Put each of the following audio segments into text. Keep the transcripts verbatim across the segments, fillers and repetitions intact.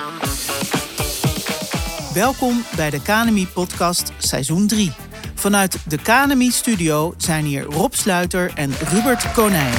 Welkom bij de KNMI-podcast seizoen drie. Vanuit de KNMI-studio zijn hier Rob Sluiter en Rubert Konijn.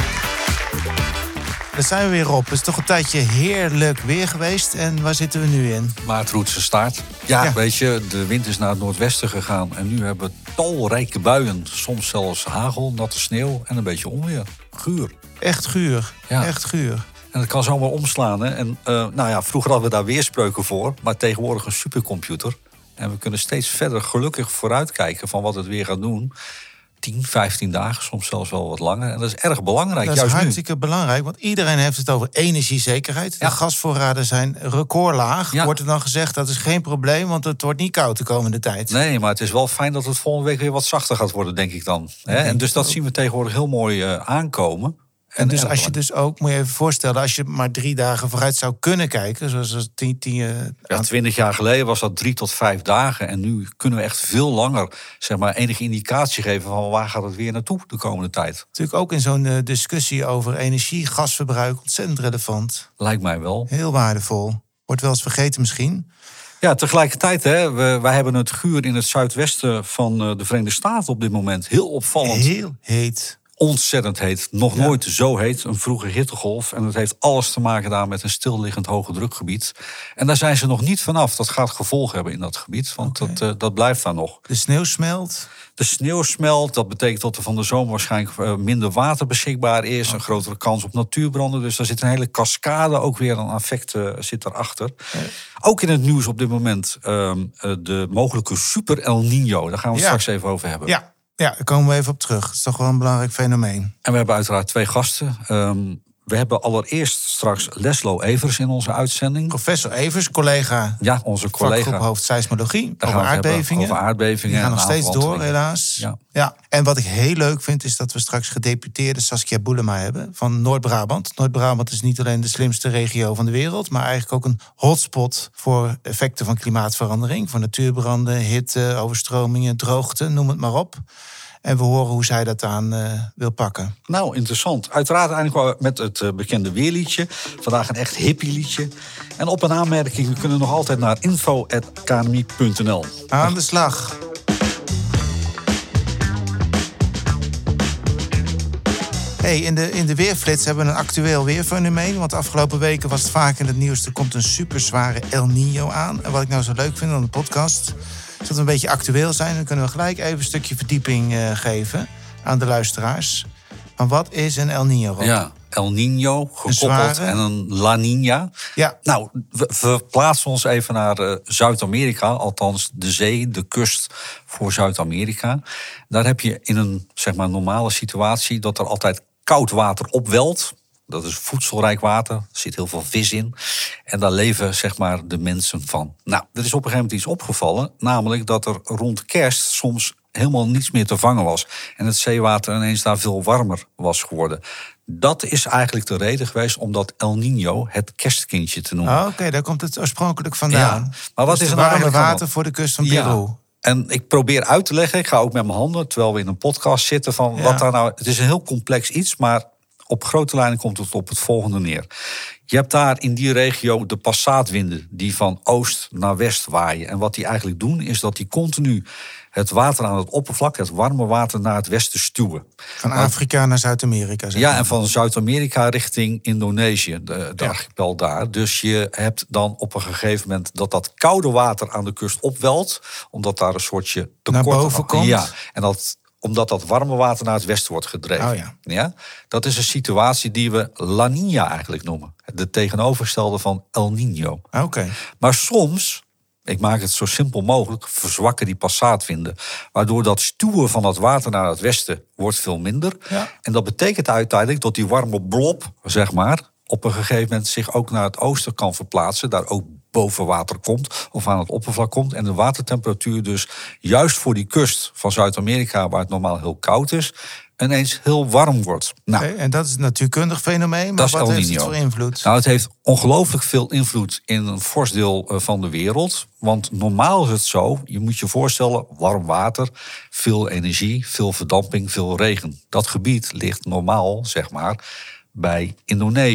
Daar zijn we weer, Rob. Het is toch een tijdje heerlijk weer geweest. En waar zitten we nu in? Maartroetse staart. Ja, ja, weet je, de wind is naar het noordwesten gegaan. En nu hebben we talrijke buien. Soms zelfs hagel, natte sneeuw en een beetje onweer. Guur. Echt guur. Ja. Echt guur. En dat kan zomaar omslaan. Hè? En, uh, nou ja, vroeger hadden we daar weerspreuken voor. Maar tegenwoordig een supercomputer. En we kunnen steeds verder gelukkig vooruitkijken van wat het weer gaat doen. tien, vijftien dagen, soms zelfs wel wat langer. En dat is erg belangrijk, juist nu. Dat is juist hartstikke nu. belangrijk, want iedereen heeft het over energiezekerheid. De ja. gasvoorraden zijn recordlaag, ja. wordt er dan gezegd. Dat is geen probleem, want het wordt niet koud de komende tijd. Nee, maar het is wel fijn dat het volgende week weer wat zachter gaat worden, denk ik dan. Hè? En dus dat ook. zien we tegenwoordig heel mooi uh, aankomen. En, en dus als je dus ook, moet je even voorstellen, als je maar drie dagen vooruit zou kunnen kijken, zoals tien, tien, uh, ja, twintig jaar geleden was dat drie tot vijf dagen. En nu kunnen we echt veel langer, zeg maar, enige indicatie geven van waar gaat het weer naartoe de komende tijd. Natuurlijk ook in zo'n uh, discussie over energie, gasverbruik, ontzettend relevant. Lijkt mij wel. Heel waardevol. Wordt wel eens vergeten misschien. Ja, tegelijkertijd, hè, we, wij hebben het guur in het zuidwesten van uh, de Verenigde Staten op dit moment. Heel opvallend. Heel heet. Ontzettend heet. Nog ja. nooit zo heet. Een vroege hittegolf. En het heeft alles te maken daar met een stilliggend hoge drukgebied. En daar zijn ze nog niet vanaf. Dat gaat gevolgen hebben in dat gebied. Want okay. dat, uh, dat blijft daar nog. De sneeuw smelt? De sneeuw smelt. Dat betekent dat er van de zomer waarschijnlijk uh, minder water beschikbaar is. Okay. Een grotere kans op natuurbranden. Dus daar zit een hele cascade ook weer aan effecten uh, zit daarachter. Okay. Ook in het nieuws op dit moment uh, uh, de mogelijke super El Niño. Daar gaan we het ja. straks even over hebben. Ja. Ja, daar komen we even op terug. Dat is toch wel een belangrijk fenomeen. En we hebben uiteraard twee gasten. Um, we hebben allereerst straks Leslo Evers in onze uitzending. Professor Evers, collega. Ja, onze collega. Vakgroephoofd seismologie, over aardbevingen. Over aardbevingen. Die gaan nog steeds door, helaas. Ja. Ja. En wat ik heel leuk vind, is dat we straks gedeputeerde Saskia Boelema hebben van Noord-Brabant. Noord-Brabant is niet alleen de slimste regio van de wereld, maar eigenlijk ook een hotspot voor effecten van klimaatverandering. Voor natuurbranden, hitte, overstromingen, droogte, noem het maar op. En we horen hoe zij dat aan uh, wil pakken. Nou, interessant. Uiteraard eigenlijk wel met het uh, bekende weerliedje. Vandaag een echt hippie liedje. En op een aanmerking, we kunnen nog altijd naar info apenstaartje k n m i punt n l. Aan de slag. Hey, in, de, in de weerflits hebben we een actueel weerfenomeen. Want de afgelopen weken was het vaak in het nieuws. Er komt een superzware El Niño aan. En wat ik nou zo leuk vind aan de podcast, is dat we een beetje actueel zijn. Dan kunnen we gelijk even een stukje verdieping uh, geven aan de luisteraars. Maar wat is een El Niño, Rob? Ja, El Niño, gekoppeld en een La Niña. Ja. Nou, we verplaatsen ons even naar uh, Zuid-Amerika. Althans, de zee, de kust voor Zuid-Amerika. Daar heb je in een, zeg maar, normale situatie dat er altijd koud water opwelt. Dat is voedselrijk water, er zit heel veel vis in. En daar leven, zeg maar, de mensen van. Nou, er is op een gegeven moment iets opgevallen. Namelijk dat er rond kerst soms helemaal niets meer te vangen was. En het zeewater ineens daar veel warmer was geworden. Dat is eigenlijk de reden geweest om dat El Niño het kerstkindje te noemen. Oh, Oké, okay, daar komt het oorspronkelijk vandaan. Ja, maar wat dus is er warme nou water voor de kust van Peru? Ja. En ik probeer uit te leggen, ik ga ook met mijn handen, terwijl we in een podcast zitten, van ja. wat daar nou. Het is een heel complex iets, maar op grote lijnen komt het op het volgende neer. Je hebt daar in die regio de passaatwinden die van oost naar west waaien. En wat die eigenlijk doen, is dat die continu het water aan het oppervlak, het warme water, naar het westen stuwen. Van Afrika naar Zuid-Amerika. Zeg maar. Ja, en van Zuid-Amerika richting Indonesië, de, de ja. archipel daar. Dus je hebt dan op een gegeven moment dat dat koude water aan de kust opwelt, omdat daar een soortje tekort naar boven komt. Ja, en dat omdat dat warme water naar het westen wordt gedreven. Oh ja. Ja? Dat is een situatie die we La Niña eigenlijk noemen. De tegenovergestelde van El Niño. Oké. Okay. Maar soms, ik maak het zo simpel mogelijk, verzwakken die passaatwinden. Waardoor dat stuwen van dat water naar het westen wordt veel minder. Ja. En dat betekent uiteindelijk dat die warme blob, zeg maar, op een gegeven moment zich ook naar het oosten kan verplaatsen. Daar ook boven water komt of aan het oppervlak komt. En de watertemperatuur dus juist voor die kust van Zuid-Amerika, waar het normaal heel koud is, ineens heel warm wordt. Nou, okay, en dat is een natuurkundig fenomeen, maar wat heeft het voor invloed? Nou, het heeft ongelooflijk veel invloed in een fors deel van de wereld. Want normaal is het zo, je moet je voorstellen, warm water, veel energie, veel verdamping, veel regen. Dat gebied ligt normaal, zeg maar, bij Indonesië.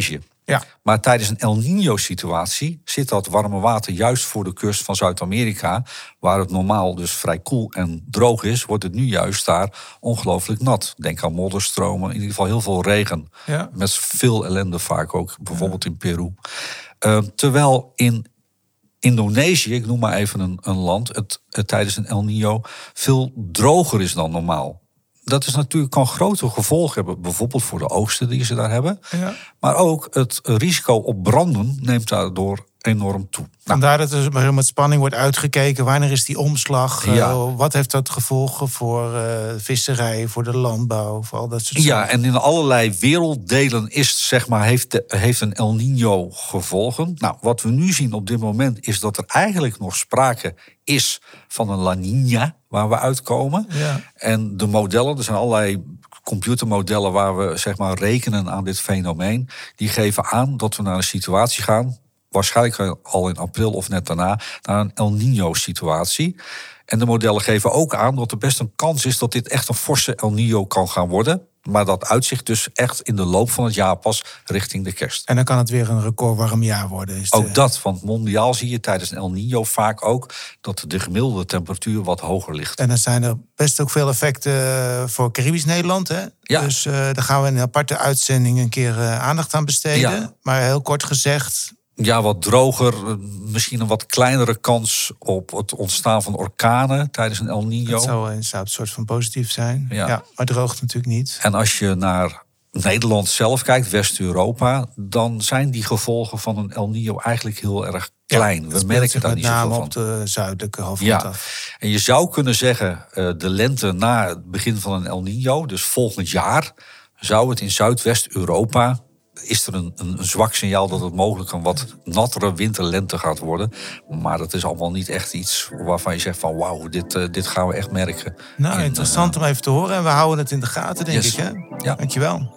Ja. Maar tijdens een El Niño-situatie zit dat warme water juist voor de kust van Zuid-Amerika, waar het normaal dus vrij koel en droog is, wordt het nu juist daar ongelooflijk nat. Denk aan modderstromen, in ieder geval heel veel regen. Ja. Met veel ellende vaak ook, bijvoorbeeld ja. in Peru. Uh, terwijl in Indonesië, ik noem maar even een, een land, het, het tijdens een El Niño veel droger is dan normaal. Dat is natuurlijk kan grote gevolgen hebben, bijvoorbeeld voor de oogsten die ze daar hebben. Ja. Maar ook het risico op branden neemt daardoor enorm toe. Vandaar dat er met spanning wordt uitgekeken. Wanneer is die omslag? Ja. Uh, wat heeft dat gevolgen voor uh, visserij, voor de landbouw, voor al dat soort Ja, zaken? en in allerlei werelddelen is, zeg maar, heeft, de, heeft een El Niño gevolgen. Nou, wat we nu zien op dit moment is dat er eigenlijk nog sprake is van een La Niña waar we uitkomen. Ja. En de modellen, er zijn allerlei computermodellen waar we, zeg maar, rekenen aan dit fenomeen. Die geven aan dat we naar een situatie gaan, waarschijnlijk al in april of net daarna, naar een El Niño-situatie. En de modellen geven ook aan dat er best een kans is dat dit echt een forse El Niño kan gaan worden. Maar dat uitzicht dus echt in de loop van het jaar pas richting de kerst. En dan kan het weer een recordwarm jaar worden. Is ook de... dat, want mondiaal zie je tijdens een El Niño vaak ook dat de gemiddelde temperatuur wat hoger ligt. En dan zijn er best ook veel effecten voor Caribisch Nederland. Hè? Ja. Dus uh, daar gaan we in een aparte uitzending een keer uh, aandacht aan besteden. Ja. Maar heel kort gezegd, ja, wat droger, misschien een wat kleinere kans op het ontstaan van orkanen tijdens een El Niño. Dat zou een soort van positief zijn. Ja. Ja, maar droogt natuurlijk niet. En als je naar Nederland zelf kijkt, West-Europa, dan zijn die gevolgen van een El Niño eigenlijk heel erg klein. Ja, we merken daar niet zoveel van. Met name op de zuidelijke halfrond ja. af. En je zou kunnen zeggen, de lente na het begin van een El Niño, dus volgend jaar, zou het in Zuidwest-Europa, is er een, een zwak signaal dat het mogelijk een wat nattere winterlente gaat worden. Maar dat is allemaal niet echt iets waarvan je zegt van wauw, dit, uh, dit gaan we echt merken. Nou, in, interessant uh, om even te horen. En we houden het in de gaten, denk yes. ik. Hè? Ja. Dankjewel.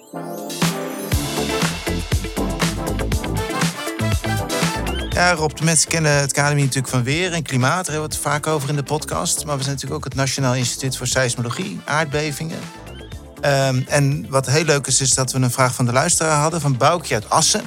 Ja, Rob, de mensen kennen het K N M I natuurlijk van weer en klimaat. Daar hebben we het vaak over in de podcast. Maar we zijn natuurlijk ook het Nationaal Instituut voor Seismologie, aardbevingen. Um, en wat heel leuk is, is dat we een vraag van de luisteraar hadden, van Boukje uit Assen.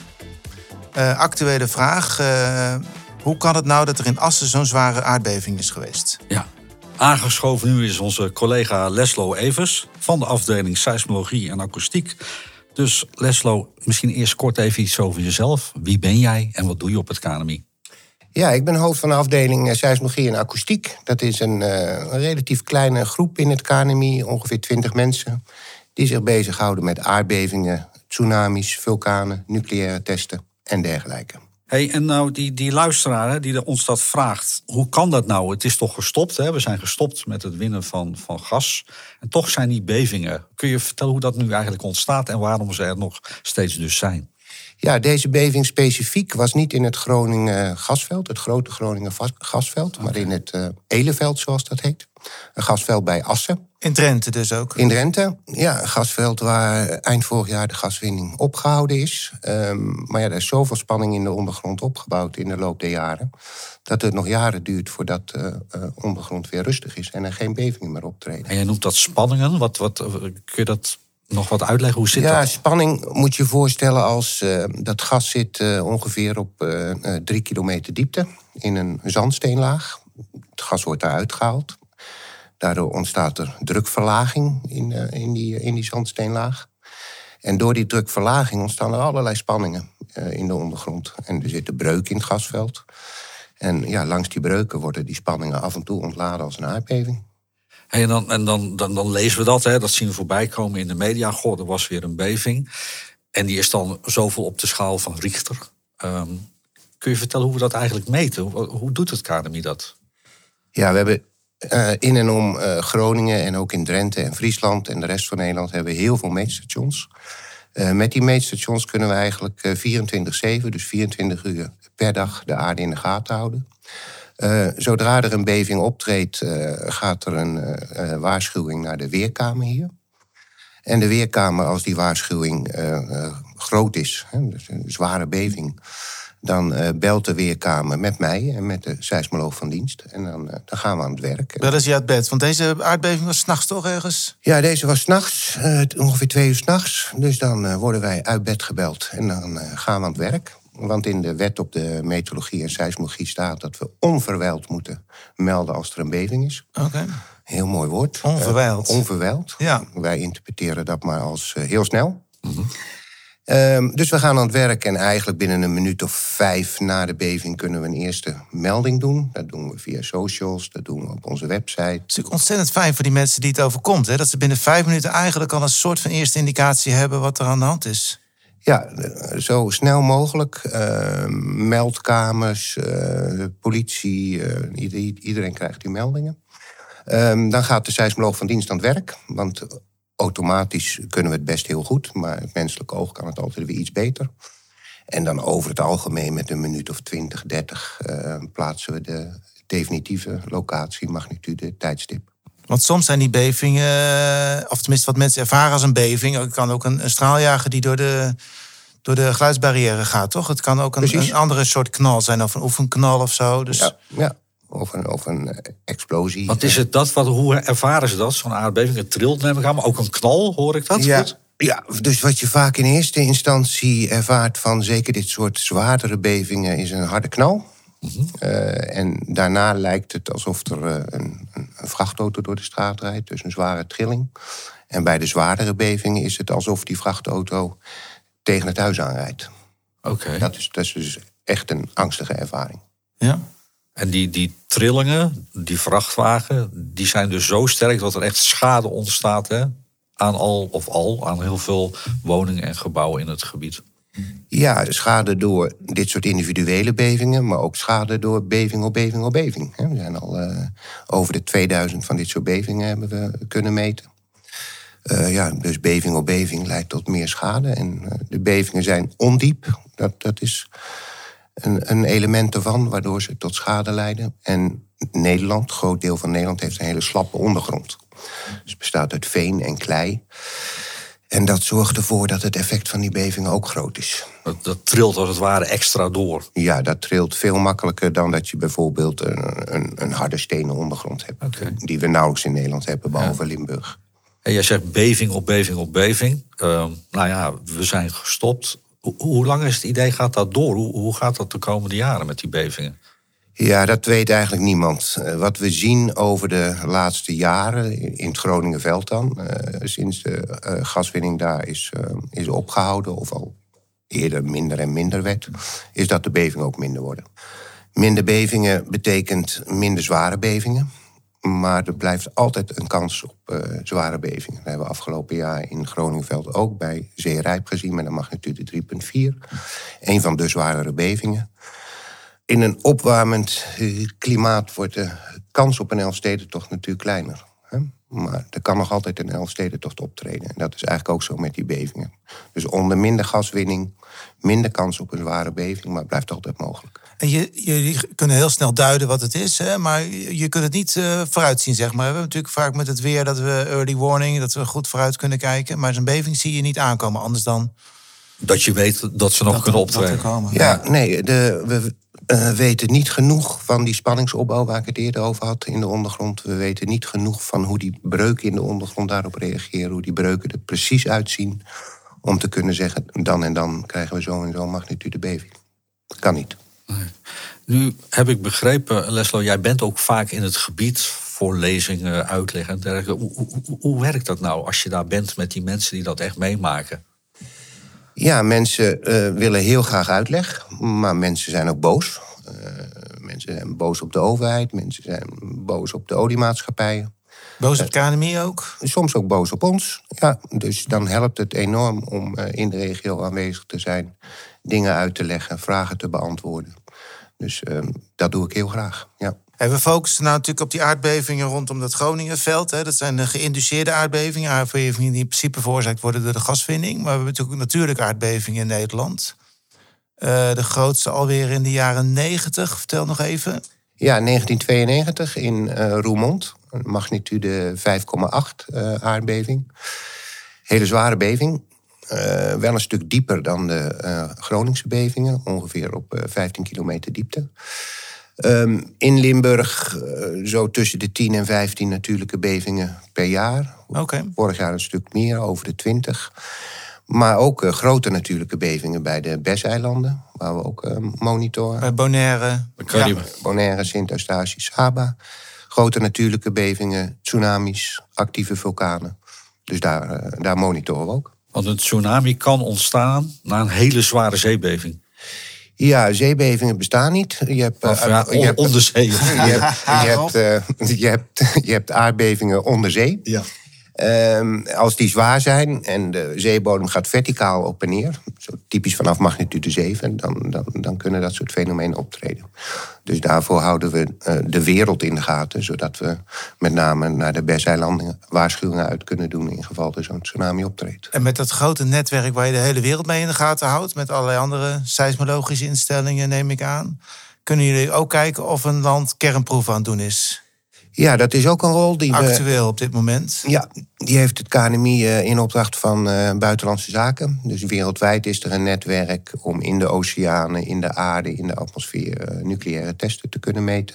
Uh, actuele vraag. Uh, hoe kan het nou dat er in Assen zo'n zware aardbeving is geweest? Ja, aangeschoven nu is onze collega Leslo Evers van de afdeling Seismologie en Akoestiek. Dus Leslo, misschien eerst kort even iets over jezelf. Wie ben jij en wat doe je op het K N M I? Ja, ik ben hoofd van de afdeling Seismologie en Akoestiek. Dat is een, uh, een relatief kleine groep in het K N M I, ongeveer twintig mensen, die zich bezighouden met aardbevingen, tsunamis, vulkanen, nucleaire testen en dergelijke. Hey, en nou, die, die luisteraar die ons dat vraagt, hoe kan dat nou? Het is toch gestopt, hè? We zijn gestopt met het winnen van, van gas. En toch zijn die bevingen. Kun je vertellen hoe dat nu eigenlijk ontstaat en waarom ze er nog steeds dus zijn? Ja, deze beving specifiek was niet in het Groningen gasveld, het grote Groningen gasveld, okay. maar in het uh, Eleveld, zoals dat heet. Een gasveld bij Assen. In Drenthe dus ook? In Drenthe, ja, een gasveld waar eind vorig jaar de gaswinning opgehouden is. Um, maar ja, er is zoveel spanning in de ondergrond opgebouwd in de loop der jaren, dat het nog jaren duurt voordat de uh, uh, ondergrond weer rustig is en er geen bevingen meer optreden. En jij noemt dat spanningen, wat, wat, kun je dat nog wat uitleggen? Hoe zit ja, dat? Spanning moet je voorstellen als uh, dat gas zit uh, ongeveer op uh, uh, drie kilometer diepte in een zandsteenlaag. Het gas wordt daaruit gehaald. Daardoor ontstaat er drukverlaging in, uh, in, die, in die zandsteenlaag. En door die drukverlaging ontstaan er allerlei spanningen uh, in de ondergrond. En er zitten breuken in het gasveld. En ja, langs die breuken worden die spanningen af en toe ontladen als een aardbeving. Hey, en dan, en dan, dan, dan lezen we dat, hè, dat zien we voorbij komen in de media. Goh, er was weer een beving. En die is dan zoveel op de schaal van Richter. Um, kun je vertellen hoe we dat eigenlijk meten? Hoe, hoe doet het K N M I dat? Ja, we hebben uh, in en om uh, Groningen en ook in Drenthe en Friesland en de rest van Nederland hebben we heel veel meetstations. Uh, met die meetstations kunnen we eigenlijk uh, vierentwintig zeven, dus vierentwintig uur per dag, de aarde in de gaten houden. Uh, zodra er een beving optreedt, uh, gaat er een uh, uh, waarschuwing naar de Weerkamer hier. En de Weerkamer, als die waarschuwing uh, uh, groot is, hè, dus een zware beving, Dan uh, belt de weerkamer met mij en met de seismoloog van dienst. En dan, uh, dan gaan we aan het werk. Dat is je uit bed, want deze aardbeving was 's nachts toch ergens? Ja, deze was 's nachts, uh, ongeveer twee uur 's nachts. Dus dan uh, worden wij uit bed gebeld en dan uh, gaan we aan het werk. Want in de wet op de meteorologie en seismologie staat dat we onverwijld moeten melden als er een beving is. Oké. Okay. Heel mooi woord. Onverwijld. Uh, onverwijld. Ja. Wij interpreteren dat maar als uh, heel snel. Mm-hmm. Um, dus we gaan aan het werk en eigenlijk binnen een minuut of vijf na de beving kunnen we een eerste melding doen. Dat doen we via socials, dat doen we op onze website. Het is natuurlijk ontzettend fijn voor die mensen die het overkomt. Hè? Dat ze binnen vijf minuten eigenlijk al een soort van eerste indicatie hebben wat er aan de hand is. Ja, zo snel mogelijk. Uh, meldkamers, uh, politie, uh, iedereen krijgt die meldingen. Um, dan gaat de seismoloog van dienst aan het werk. Want automatisch kunnen we het best heel goed, maar het menselijke oog kan het altijd weer iets beter. En dan over het algemeen met een minuut of twintig, dertig uh, plaatsen we de definitieve locatie, magnitude, tijdstip. Want soms zijn die bevingen, of tenminste wat mensen ervaren als een beving, het kan ook een, een straaljager die door de, door de geluidsbarrière gaat, toch? Het kan ook een, een andere soort knal zijn, of een oefenknal of zo. Dus... Ja, ja. Of een, of een explosie. Wat is het dat? Wat, hoe ervaren ze dat? Zo'n aardbeving, het trilt neem ik aan, maar ook een knal, hoor ik dat? Ja, goed? ja, dus wat je vaak in eerste instantie ervaart van zeker dit soort zwaardere bevingen is een harde knal. Mm-hmm. Uh, en daarna lijkt het alsof er uh, een, een vrachtauto door de straat rijdt, dus een zware trilling. En bij de zwaardere bevingen is het alsof die vrachtauto tegen het huis aanrijdt. Oké. Okay. Dat is, dat is dus echt een angstige ervaring. Ja. En die, die trillingen, die vrachtwagen, die zijn dus zo sterk dat er echt schade ontstaat, hè? Aan al of al, aan heel veel woningen en gebouwen in het gebied. Ja, schade door dit soort individuele bevingen, maar ook schade door beving op beving op beving. We zijn al uh, over de tweeduizend van dit soort bevingen hebben we kunnen meten. Uh, ja, dus beving op beving leidt tot meer schade. En uh, de bevingen zijn ondiep, dat, dat is een, een element ervan, waardoor ze tot schade leiden. En Nederland, een groot deel van Nederland, heeft een hele slappe ondergrond. Dus het bestaat uit veen en klei. En dat zorgt ervoor dat het effect van die bevingen ook groot is. Dat, dat trilt als het ware extra door. Ja, dat trilt veel makkelijker dan dat je bijvoorbeeld een, een, een harde stenen ondergrond hebt. Okay. Die we nauwelijks in Nederland hebben, behalve ja. Limburg. En jij zegt beving op beving op beving. Uh, nou ja, we zijn gestopt. Hoe, hoe lang is het idee, gaat dat door? Hoe, hoe gaat dat de komende jaren met die bevingen? Ja, dat weet eigenlijk niemand. Wat we zien over de laatste jaren, in het Groningenveld dan, uh, sinds de uh, gaswinning daar is, uh, is opgehouden, of al eerder minder en minder werd, is dat de bevingen ook minder worden. Minder bevingen betekent minder zware bevingen, maar er blijft altijd een kans op uh, zware bevingen. Dat hebben we afgelopen jaar in Groningenveld ook bij Zeerijp gezien met een magnitude drie komma vier. Een van de zwaardere bevingen. In een opwarmend klimaat wordt de kans op een Elfstedentocht natuurlijk kleiner. Hè? Maar er kan nog altijd een Elfstedentocht optreden. En dat is eigenlijk ook zo met die bevingen. Dus onder minder gaswinning, minder kans op een zware beving, maar het blijft altijd mogelijk. En je, jullie kunnen heel snel duiden wat het is, hè? Maar je kunt het niet uh, vooruitzien, zeg maar. We hebben natuurlijk vaak met het weer dat we early warning, dat we goed vooruit kunnen kijken. Maar zo'n beving zie je niet aankomen, anders dan dat je weet dat ze nog dat kunnen er, optreden. Dat er komen. Ja, nee, de, we uh, weten niet genoeg van die spanningsopbouw waar ik het eerder over had in de ondergrond. We weten niet genoeg van hoe die breuken in de ondergrond daarop reageren, hoe die breuken er precies uitzien, om te kunnen zeggen, dan en dan krijgen we zo en zo magnitude beving. Dat kan niet. Nee. Nu heb ik begrepen, Leslo, jij bent ook vaak in het gebied voor lezingen, uitleg en dergelijke. Hoe, hoe, hoe werkt dat nou als je daar bent met die mensen die dat echt meemaken? Ja, mensen uh, willen heel graag uitleg, maar mensen zijn ook boos. Uh, mensen zijn boos op de overheid, mensen zijn boos op de oliemaatschappijen. Boos op het K N M I ook? Uh, soms ook boos op ons, ja. Dus dan helpt het enorm om uh, in de regio aanwezig te zijn, dingen uit te leggen, vragen te beantwoorden. Dus uh, dat doe ik heel graag, ja. En we focussen nou natuurlijk op die aardbevingen rondom dat Groningenveld. Hè. Dat zijn de geïnduceerde aardbevingen. Aardbevingen die in principe veroorzaakt worden door de gaswinning. Maar we hebben natuurlijk ook natuurlijke aardbevingen in Nederland. Uh, de grootste alweer in de jaren negentig. Vertel nog even. Ja, negentien tweeënnegentig in uh, Roermond. Een magnitude vijf komma acht uh, aardbeving. Hele zware beving. Uh, wel een stuk dieper dan de uh, Groningse bevingen. Ongeveer op uh, vijftien kilometer diepte. Um, in Limburg uh, zo tussen de tien en vijftien natuurlijke bevingen per jaar. Okay. Vorig jaar een stuk meer, over de twintig. Maar ook uh, grote natuurlijke bevingen bij de Besseilanden, waar we ook uh, monitoren. Bij Bonaire. Ja, Bonaire, Sint-Eustatius, Saba. Grote natuurlijke bevingen, tsunamis, actieve vulkanen. Dus daar, uh, daar monitoren we ook. Want een tsunami kan ontstaan na een hele zware zeebeving. Ja, zeebevingen bestaan niet. Je hebt, of, ja, uh, je hebt, onderzee. Je hebt, je, hebt, uh, je, hebt, je hebt aardbevingen onder zee. Ja. Um, als die zwaar zijn en de zeebodem gaat verticaal op en neer, zo typisch vanaf magnitude zeven, dan, dan, dan kunnen dat soort fenomenen optreden. Dus daarvoor houden we uh, de wereld in de gaten, zodat we met name naar de Besseilanden waarschuwingen uit kunnen doen in geval er zo'n tsunami optreedt. En met dat grote netwerk waar je de hele wereld mee in de gaten houdt, met allerlei andere seismologische instellingen, neem ik aan, kunnen jullie ook kijken of een land kernproef aan het doen is? Ja, dat is ook een rol die we... Actueel op dit moment? Ja, die heeft het K N M I in opdracht van uh, Buitenlandse Zaken. Dus wereldwijd is er een netwerk om in de oceanen, in de aarde, in de atmosfeer uh, nucleaire testen te kunnen meten.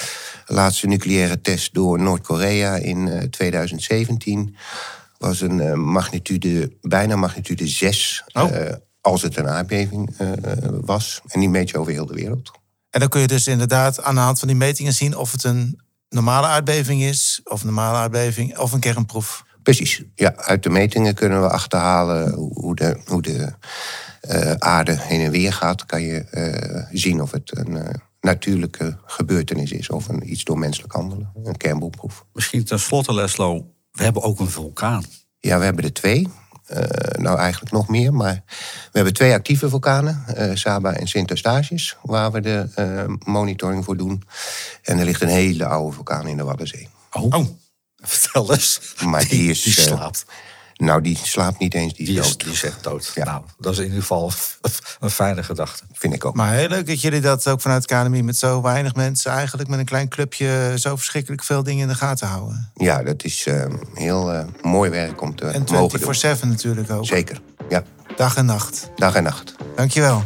De laatste nucleaire test door Noord-Korea in uh, twintig zeventien was een uh, magnitude, bijna magnitude zes, oh. uh, als het een aardbeving uh, was. En die meet je over heel de wereld. En dan kun je dus inderdaad aan de hand van die metingen zien of het een normale aardbeving is, of een normale aardbeving, of een kernproef. Precies, ja. Uit de metingen kunnen we achterhalen hoe de, hoe de uh, aarde heen en weer gaat. Kan je uh, zien of het een uh, natuurlijke gebeurtenis is of een, iets door menselijk handelen. Een kernboomproef. Misschien ten slotte, Leslo, we hebben ook een vulkaan. Ja, we hebben er twee. Uh, nou, eigenlijk nog meer, maar we hebben twee actieve vulkanen, uh, Saba en Sint-Eustatius, waar we de uh, monitoring voor doen. En er ligt een hele oude vulkaan in de Waddenzee. Oh, oh. Vertel eens. Maar die, die is... Die slaapt. Uh, nou, die slaapt niet eens, die, die is is dood. Die is echt dood. Ja. Nou, dat is in ieder geval een fijne gedachte. Vind ik ook. Maar heel leuk dat jullie dat ook vanuit het K N M I met zo weinig mensen, eigenlijk met een klein clubje, zo verschrikkelijk veel dingen in de gaten houden. Ja, dat is uh, heel uh, mooi werk om te en mogen doen. vierentwintig zeven natuurlijk ook. Zeker, ja. Dag en nacht. Dag en nacht. Dankjewel.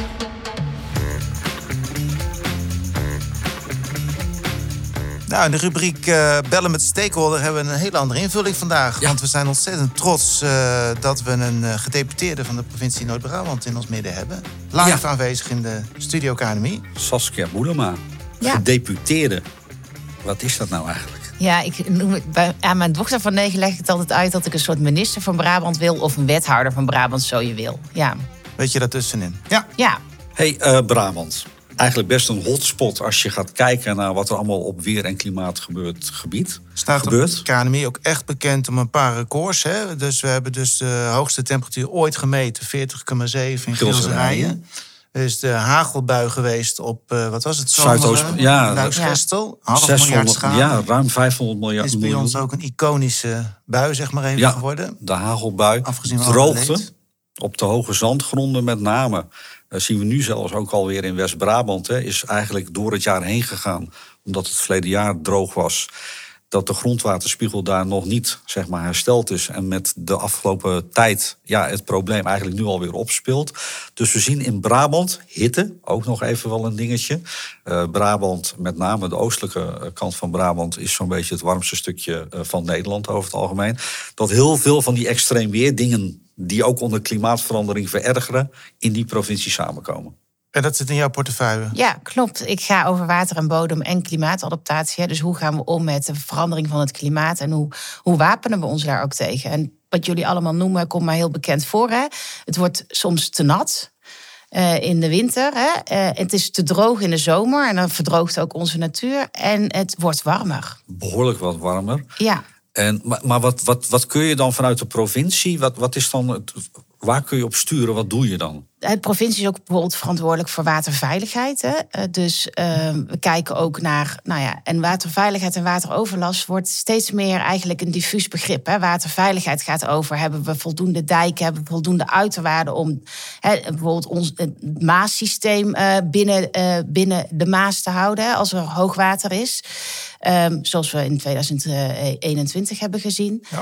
Nou, in de rubriek uh, Bellen met Stakeholder hebben we een hele andere invulling vandaag. Ja. Want we zijn ontzettend trots uh, dat we een uh, gedeputeerde van de provincie Noord-Brabant in ons midden hebben. Live ja. aanwezig in de studio K N M I. Saskia Boelema, ja. gedeputeerde. Wat is dat nou eigenlijk? Ja, ik noem het, bij, aan mijn dochter van negen leg ik het altijd uit dat ik een soort minister van Brabant wil of een wethouder van Brabant, zo je wil. Ja. Weet je daartussenin? Ja. Ja. Hey, uh, Brabant. Eigenlijk best een hotspot als je gaat kijken naar wat er allemaal op weer- en klimaat gebeurt, gebied. Staat gebeurt. op K N M I ook echt bekend om een paar records. Hè? Dus we hebben dus de hoogste temperatuur ooit gemeten, veertig komma zeven in Gilserijen. Er is de hagelbui geweest op, uh, wat was het? Zuidoost, ja. Luiksgestel, half miljard schade. Ja, ruim vijfhonderd miljard. Is bij miljoen. ons ook een iconische bui, zeg maar even, ja, geworden. De hagelbui. Afgezien van droogte. Op de hoge zandgronden met name. Dat zien we nu zelfs ook alweer in West-Brabant. Hè, is eigenlijk door het jaar heen gegaan. Omdat het verleden jaar droog was. Dat de grondwaterspiegel daar nog niet, zeg maar, hersteld is. En met de afgelopen tijd ja, het probleem eigenlijk nu alweer opspeelt. Dus we zien in Brabant hitte, ook nog even wel een dingetje. Uh, Brabant, met name de oostelijke kant van Brabant, is zo'n beetje het warmste stukje van Nederland over het algemeen. Dat heel veel van die extreem weerdingen die ook onder klimaatverandering verergeren, in die provincie samenkomen. En dat zit in jouw portefeuille? Ja, klopt. Ik ga over water en bodem en klimaatadaptatie. Dus hoe gaan we om met de verandering van het klimaat en hoe, hoe wapenen we ons daar ook tegen? En wat jullie allemaal noemen, komt mij heel bekend voor. Hè? Het wordt soms te nat uh, in de winter. Hè? Uh, het is te droog in de zomer en dan verdroogt ook onze natuur. En het wordt warmer. Behoorlijk wat warmer. Ja. En, maar maar wat, wat, wat kun je dan vanuit de provincie? Wat, wat is dan het, waar kun je op sturen? Wat doe je dan? De provincie is ook bijvoorbeeld verantwoordelijk voor waterveiligheid. Hè? Dus uh, we kijken ook naar... Nou ja, en waterveiligheid en wateroverlast wordt steeds meer eigenlijk een diffuus begrip. Hè? Waterveiligheid gaat over, hebben we voldoende dijken, hebben we voldoende uiterwaarden om hè, bijvoorbeeld ons het Maassysteem uh, binnen, uh, binnen de Maas te houden, hè, als er hoogwater is. Um, zoals we in tweeduizend eenentwintig hebben gezien. Ja.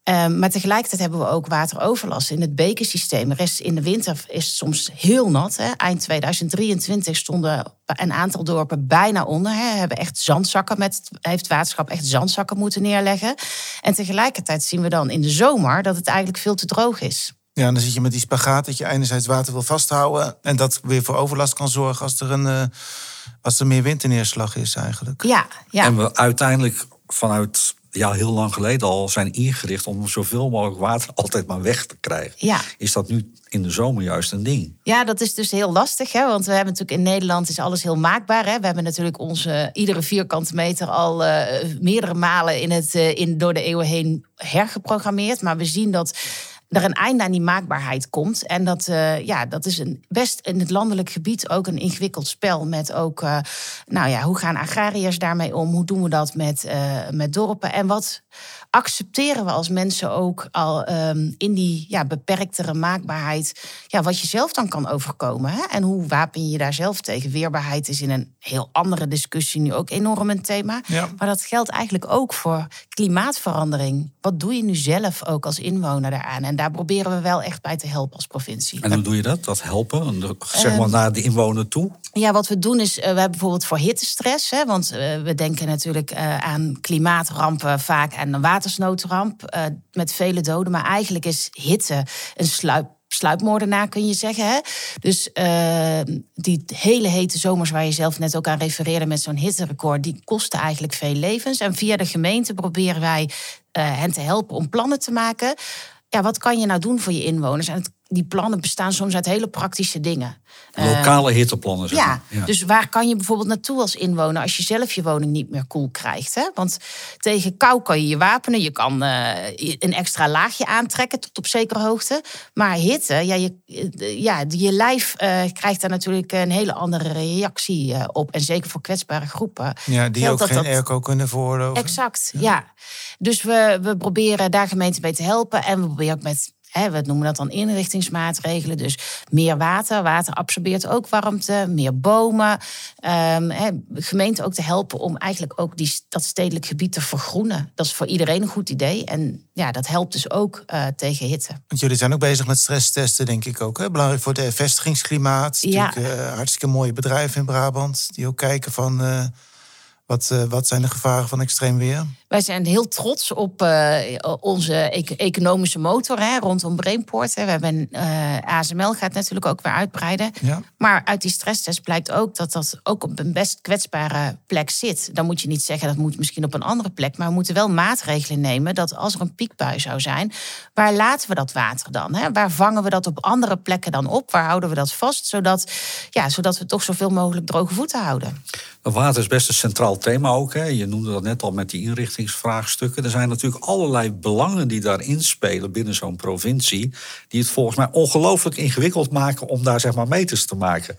Um, maar tegelijkertijd hebben we ook wateroverlast in het bekersysteem. De rest in de winter is het soms heel nat. Hè. Eind tweeduizend drieëntwintig stonden een aantal dorpen bijna onder. Hè. Hebben echt zandzakken met, heeft waterschap echt zandzakken moeten neerleggen. En tegelijkertijd zien we dan in de zomer dat het eigenlijk veel te droog is. Ja, en dan zit je met die spagaat dat je enerzijds water wil vasthouden en dat weer voor overlast kan zorgen als er, een, uh, als er meer winterneerslag is eigenlijk. Ja, ja. En we uiteindelijk vanuit ja, heel lang geleden al zijn ingericht om zoveel mogelijk water altijd maar weg te krijgen. Ja. Is dat nu in de zomer juist een ding? Ja, dat is dus heel lastig. Hè? Want we hebben natuurlijk in Nederland is alles heel maakbaar. Hè? We hebben natuurlijk onze iedere vierkante meter al uh, meerdere malen in het, uh, in, door de eeuwen heen hergeprogrammeerd. Maar we zien dat er een einde aan die maakbaarheid komt. En dat, uh, ja, dat is een, best in het landelijk gebied ook een ingewikkeld spel. Met ook, uh, nou ja, hoe gaan agrariërs daarmee om? Hoe doen we dat met, uh, met dorpen? En wat accepteren we als mensen ook al um, in die ja, beperktere maakbaarheid, ja, wat je zelf dan kan overkomen? Hè? En hoe wapen je je daar zelf tegen? Weerbaarheid is in een heel andere discussie nu ook enorm een thema. Ja. Maar dat geldt eigenlijk ook voor klimaatverandering. Wat doe je nu zelf ook als inwoner daaraan? En daar proberen we wel echt bij te helpen als provincie. En hoe doe je dat? Dat helpen? Zeg maar naar de inwoner toe? Ja, wat we doen is, uh, we hebben bijvoorbeeld voor hittestress. Hè, want uh, we denken natuurlijk uh, aan klimaatrampen vaak aan een watersnoodramp. Uh, met vele doden. Maar eigenlijk is hitte een sluip. sluipmoordenaar, kun je zeggen. Hè? Dus uh, die hele hete zomers waar je zelf net ook aan refereerde met zo'n hitterecord, die kosten eigenlijk veel levens. En via de gemeente proberen wij uh, hen te helpen om plannen te maken. Ja, wat kan je nou doen voor je inwoners? En het, die plannen bestaan soms uit hele praktische dingen. Lokale uh, hitteplannen, zeg maar. Ja, ja, dus waar kan je bijvoorbeeld naartoe als inwoner als je zelf je woning niet meer koel krijgt? Hè? Want tegen kou kan je je wapenen. Je kan uh, een extra laagje aantrekken tot op zekere hoogte. Maar hitte, ja, je, ja, je lijf uh, krijgt daar natuurlijk een hele andere reactie uh, op. En zeker voor kwetsbare groepen. Ja, die ook dat geen dat... airco kunnen veroorloven. Exact, ja. ja. Dus we, we proberen daar gemeenten mee te helpen. En we proberen ook met, hè, we noemen dat dan inrichtingsmaatregelen. Dus meer water. Water absorbeert ook warmte. Meer bomen. Um, hè, gemeenten ook te helpen om eigenlijk ook die, dat stedelijk gebied te vergroenen. Dat is voor iedereen een goed idee. En ja, dat helpt dus ook uh, tegen hitte. Want jullie zijn ook bezig met stresstesten, denk ik ook. Hè? Belangrijk voor het vestigingsklimaat. Ja. Natuurlijk uh, hartstikke mooie bedrijven in Brabant. Die ook kijken van Uh... Wat, uh, wat zijn de gevaren van extreem weer? Wij zijn heel trots op uh, onze e- economische motor hè, rondom Brainport. Hè. We hebben uh, A S M L gaat natuurlijk ook weer uitbreiden. Ja. Maar uit die stresstest blijkt ook dat dat ook op een best kwetsbare plek zit. Dan moet je niet zeggen dat moet misschien op een andere plek. Maar we moeten wel maatregelen nemen dat als er een piekbui zou zijn, waar laten we dat water dan? Hè? Waar vangen we dat op andere plekken dan op? Waar houden we dat vast? Zodat, ja, zodat we toch zoveel mogelijk droge voeten houden. Water is best een centraal thema ook. Hè. Je noemde dat net al met die inrichtingsvraagstukken. Er zijn natuurlijk allerlei belangen die daarin spelen binnen zo'n provincie, die het volgens mij ongelooflijk ingewikkeld maken om daar zeg maar meters te maken.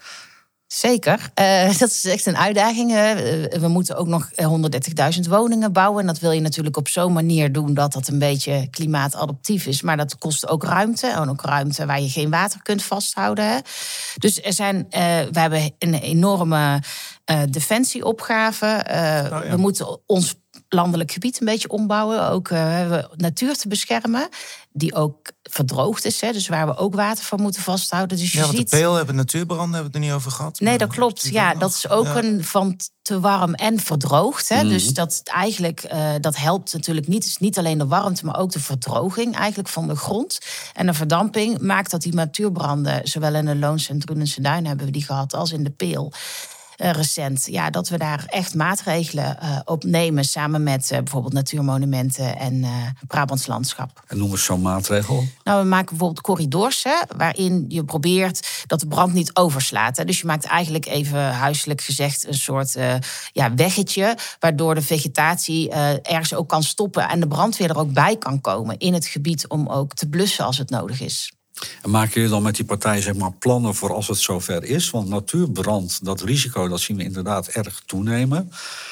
Zeker. Uh, dat is echt een uitdaging. Uh, we moeten ook nog honderddertigduizend woningen bouwen. En dat wil je natuurlijk op zo'n manier doen dat dat een beetje klimaatadaptief is. Maar dat kost ook ruimte. En ook ruimte waar je geen water kunt vasthouden. Hè. Dus er zijn, uh, we hebben een enorme uh, defensieopgave. Uh, oh ja. We moeten ons landelijk gebied een beetje ombouwen. Ook uh, we hebben natuur te beschermen. Die ook verdroogd is. Hè, dus waar we ook water voor moeten vasthouden. Dus je ja, want ziet de Peel hebben natuurbranden, hebben we het er niet over gehad. Nee, dat klopt. Ja, dat is ook ja. een van te warm en verdroogd. Hè. Mm. Dus dat eigenlijk, uh, dat helpt natuurlijk niet. Het is niet alleen de warmte, maar ook de verdroging eigenlijk van de grond. En de verdamping maakt dat die natuurbranden, zowel in de Loonse en Drunense Duinen hebben we die gehad, als in de Peel. Uh, recent, ja, dat we daar echt maatregelen uh, op nemen samen met uh, bijvoorbeeld Natuurmonumenten en uh, Brabants Landschap. En noem eens zo'n maatregel. Nou, we maken bijvoorbeeld corridors, hè, waarin je probeert dat de brand niet overslaat. Hè. Dus je maakt eigenlijk even huiselijk gezegd een soort uh, ja, weggetje, waardoor de vegetatie uh, ergens ook kan stoppen en de brandweer er ook bij kan komen in het gebied om ook te blussen als het nodig is. En maken jullie dan met die partij zeg maar plannen voor als het zover is? Want natuurbrand, dat risico, dat zien we inderdaad erg toenemen.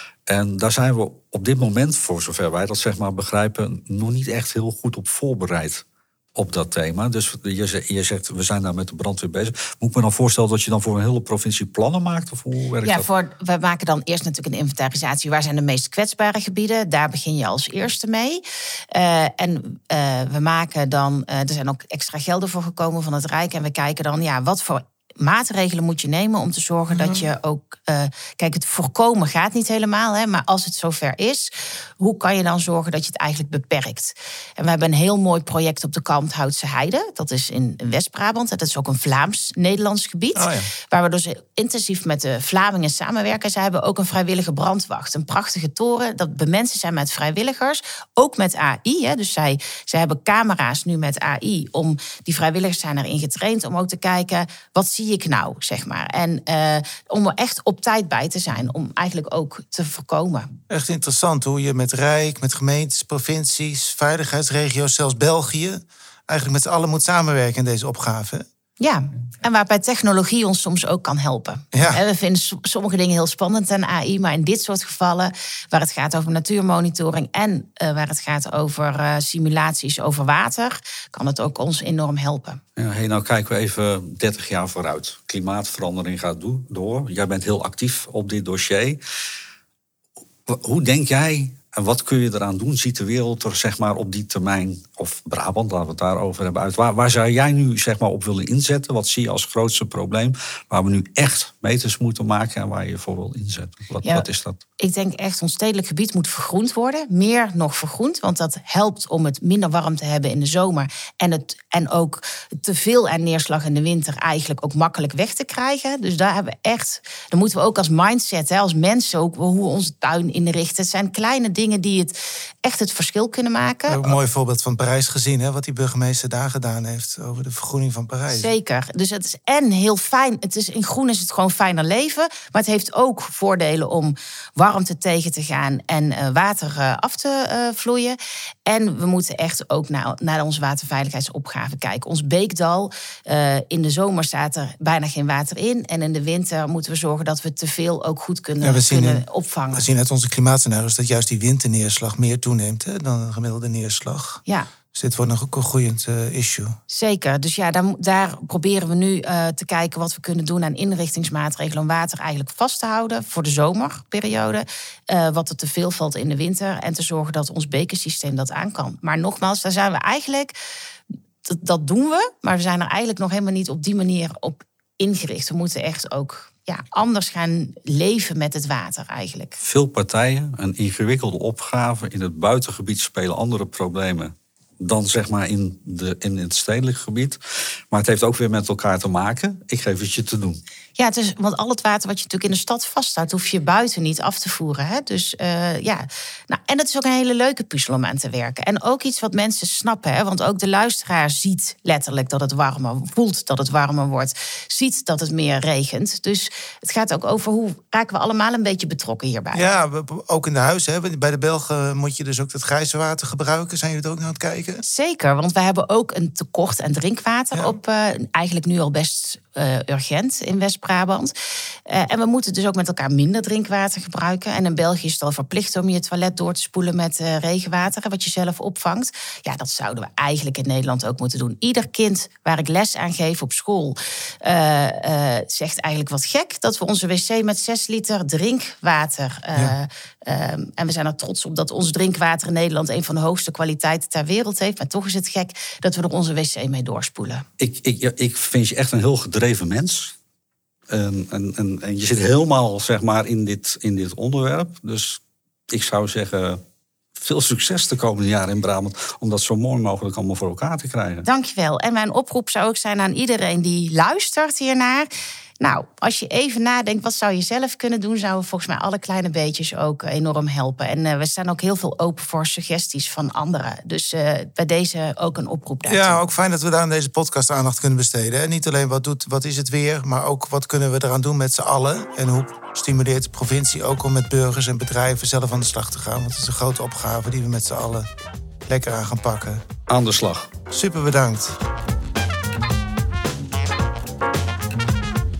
En daar zijn we op dit moment, voor zover wij dat zeg maar begrijpen, nog niet echt heel goed op voorbereid. op dat thema. Dus je zegt, je zegt, we zijn daar met de brandweer bezig. Moet ik me dan voorstellen dat je dan voor een hele provincie plannen maakt? Of hoe werkt ja, dat? Voor, we maken dan eerst natuurlijk een inventarisatie. Waar zijn de meest kwetsbare gebieden? Daar begin je als eerste mee. Uh, en uh, we maken dan, uh, er zijn ook extra gelden voor gekomen van het Rijk. En we kijken dan, ja, wat voor maatregelen moet je nemen om te zorgen dat je ook... Uh, kijk, het voorkomen gaat niet helemaal, hè, maar als het zover is, hoe kan je dan zorgen dat je het eigenlijk beperkt? En we hebben een heel mooi project op de Kalmthoutse Heide. Dat is in West-Brabant. Dat is ook een Vlaams-Nederlands gebied. Oh ja. Waar we dus intensief met de Vlamingen samenwerken. Ze hebben ook een vrijwillige brandwacht. Een prachtige toren. Dat bemensen zijn met vrijwilligers. Ook met A I. Hè. Dus zij, zij hebben camera's nu met A I. Om, die vrijwilligers zijn erin getraind om ook te kijken, wat zie ik nou, zeg maar. En uh, om er echt op tijd bij te zijn. Om eigenlijk ook te voorkomen. Echt interessant hoe je met Rijk, met gemeentes, provincies, veiligheidsregio's, zelfs België, eigenlijk met z'n allen moet samenwerken in deze opgave. Ja, en waarbij technologie ons soms ook kan helpen. Ja. We vinden sommige dingen heel spannend aan A I, maar in dit soort gevallen, waar het gaat over natuurmonitoring en uh, waar het gaat over uh, simulaties over water, kan het ook ons enorm helpen. Ja, hey, nou kijken we even dertig jaar vooruit. Klimaatverandering gaat door. Jij bent heel actief op dit dossier. Hoe denk jij, en wat kun je eraan doen? Ziet de wereld er zeg maar, op die termijn, of Brabant, laten we het daarover hebben, uit. Waar, waar zou jij nu zeg maar, op willen inzetten? Wat zie je als grootste probleem? Waar we nu echt meters moeten maken en waar je voor wil inzetten? Wat, ja, wat is dat? Ik denk echt, ons stedelijk gebied moet vergroend worden. Meer nog vergroend, want dat helpt om het minder warm te hebben in de zomer. En, het, en ook te veel aan neerslag in de winter eigenlijk ook makkelijk weg te krijgen. Dus daar hebben we echt, dan moeten we ook als mindset, hè, als mensen ook, hoe we onze tuin inrichten. Het zijn kleine dingen die het echt het verschil kunnen maken. Ook een mooi voorbeeld van Parijs gezien, hè, wat die burgemeester daar gedaan heeft over de vergroening van Parijs. Zeker. Dus het is en heel fijn. Het is, in groen is het gewoon fijner leven. Maar het heeft ook voordelen om warmte tegen te gaan en uh, water uh, af te uh, vloeien. En we moeten echt ook naar, naar onze waterveiligheidsopgave kijken. Ons Beekdal, uh, in de zomer staat er bijna geen water in. En in de winter moeten we zorgen dat we te veel ook goed kunnen, ja, we zien kunnen in, opvangen. We zien uit onze klimaatscenario's dat juist die winterneerslag meer toeneemt, hè, dan een gemiddelde neerslag. Ja. Dus dit wordt nog ook een groeiend uh, issue. Zeker. Dus ja, daar, daar proberen we nu uh, te kijken wat we kunnen doen aan inrichtingsmaatregelen om water eigenlijk vast te houden voor de zomerperiode. Uh, wat er te veel valt in de winter. En te zorgen dat ons bekersysteem dat aan kan. Maar nogmaals, daar zijn we eigenlijk, dat, dat doen we, maar we zijn er eigenlijk nog helemaal niet op die manier op ingericht. We moeten echt ook ja, anders gaan leven met het water eigenlijk. Veel partijen, een ingewikkelde opgave. In het buitengebied spelen andere problemen dan zeg maar in, de, in het stedelijk gebied. Maar het heeft ook weer met elkaar te maken. Ik geef het je te doen. Ja, het is, want al het water wat je natuurlijk in de stad vasthoudt, hoef je buiten niet af te voeren. Hè? Dus uh, ja, nou, en het is ook een hele leuke puzzel om aan te werken. En ook iets wat mensen snappen. Hè? Want ook de luisteraar ziet letterlijk dat het warmer, voelt dat het warmer wordt, ziet dat het meer regent. Dus het gaat ook over hoe raken we allemaal een beetje betrokken hierbij. Ja, ook in de huizen. Hè? Bij de Belgen moet je dus ook het grijze water gebruiken. Zijn jullie er ook naar aan het kijken? Zeker, want we hebben ook een tekort aan drinkwater ja. op uh, eigenlijk nu al best uh, urgent in West-Brabant. Uh, en we moeten dus ook met elkaar minder drinkwater gebruiken. En in België is het al verplicht om je toilet door te spoelen met uh, regenwater, wat je zelf opvangt. Ja, dat zouden we eigenlijk in Nederland ook moeten doen. Ieder kind waar ik les aan geef op school uh, uh, zegt eigenlijk wat gek dat we onze wc met zes liter drinkwater Uh, ja. uh, en we zijn er trots op dat ons drinkwater in Nederland een van de hoogste kwaliteiten ter wereld heeft. Maar toch is het gek dat we er onze wc mee doorspoelen. Ik, ik, ik vind je echt een heel gedreven mens. En, en, en, en je zit helemaal zeg maar, in, dit, in dit onderwerp. Dus ik zou zeggen, veel succes de komende jaren in Brabant om dat zo mooi mogelijk allemaal voor elkaar te krijgen. Dankjewel. En mijn oproep zou ook zijn aan iedereen die luistert hiernaar. Nou, als je even nadenkt, wat zou je zelf kunnen doen, zouden volgens mij alle kleine beetjes ook enorm helpen. En uh, we staan ook heel veel open voor suggesties van anderen. Dus uh, bij deze ook een oproep daartoe. Ja, ook fijn dat we daar in deze podcast aandacht kunnen besteden. En niet alleen wat, doet, wat is het weer, maar ook wat kunnen we eraan doen met z'n allen. En hoe stimuleert de provincie ook om met burgers en bedrijven zelf aan de slag te gaan. Want het is een grote opgave die we met z'n allen lekker aan gaan pakken. Aan de slag. Super bedankt.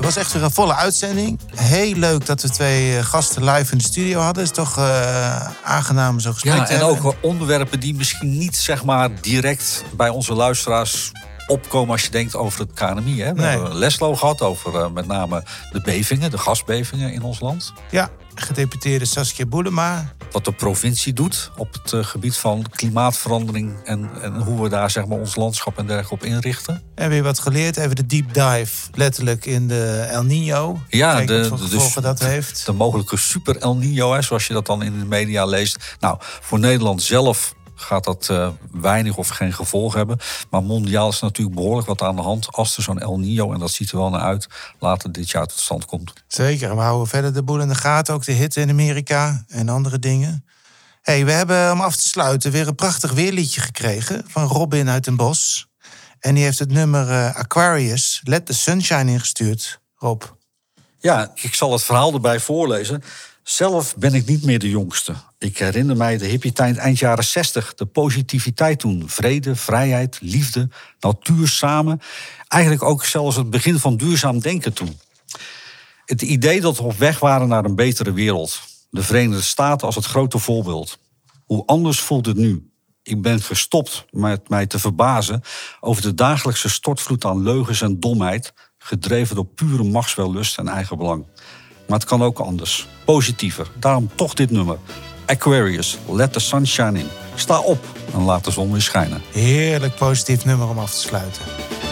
was echt weer een volle uitzending. Heel leuk dat we twee gasten live in de studio hadden. Het is toch uh, aangenaam zo'n gesprek ja, te en hebben. ook onderwerpen die misschien niet zeg maar, direct bij onze luisteraars opkomen als je denkt over het K N M I. Hè? We Nee. hebben Leslo gehad over uh, met name de bevingen, de gasbevingen in ons land. Ja, gedeputeerde Saskia Boelema. Wat de provincie doet op het uh, gebied van klimaatverandering en, en hoe we daar zeg maar, ons landschap en dergelijke op inrichten. En weer wat geleerd. Even de deep dive, letterlijk in de El Niño. Ja, Kijken de, wat voor de, gevolgen de, dat heeft. de mogelijke super El Niño, hè, zoals je dat dan in de media leest. Nou, voor Nederland zelf gaat dat uh, weinig of geen gevolg hebben. Maar mondiaal is natuurlijk behoorlijk wat aan de hand als er zo'n El Niño, en dat ziet er wel naar uit, later dit jaar tot stand komt. Zeker, en we houden verder de boel in de gaten. Ook de hitte in Amerika en andere dingen. Hey, we hebben om af te sluiten weer een prachtig weerliedje gekregen van Robin uit Den Bosch. En die heeft het nummer uh, Aquarius, Let the Sunshine, ingestuurd. Rob. Ja, ik zal het verhaal erbij voorlezen. Zelf ben ik niet meer de jongste. Ik herinner mij de hippie-tijd eind jaren zestig. De positiviteit toen. Vrede, vrijheid, liefde, natuur samen. Eigenlijk ook zelfs het begin van duurzaam denken toen. Het idee dat we op weg waren naar een betere wereld. De Verenigde Staten als het grote voorbeeld. Hoe anders voelt het nu? Ik ben gestopt met mij te verbazen over de dagelijkse stortvloed aan leugens en domheid, gedreven door pure machtswellust en eigenbelang. Maar het kan ook anders. Positiever. Daarom toch dit nummer. Aquarius, Let the Sun Shine In. Sta op en laat de zon weer schijnen. Heerlijk positief nummer om af te sluiten.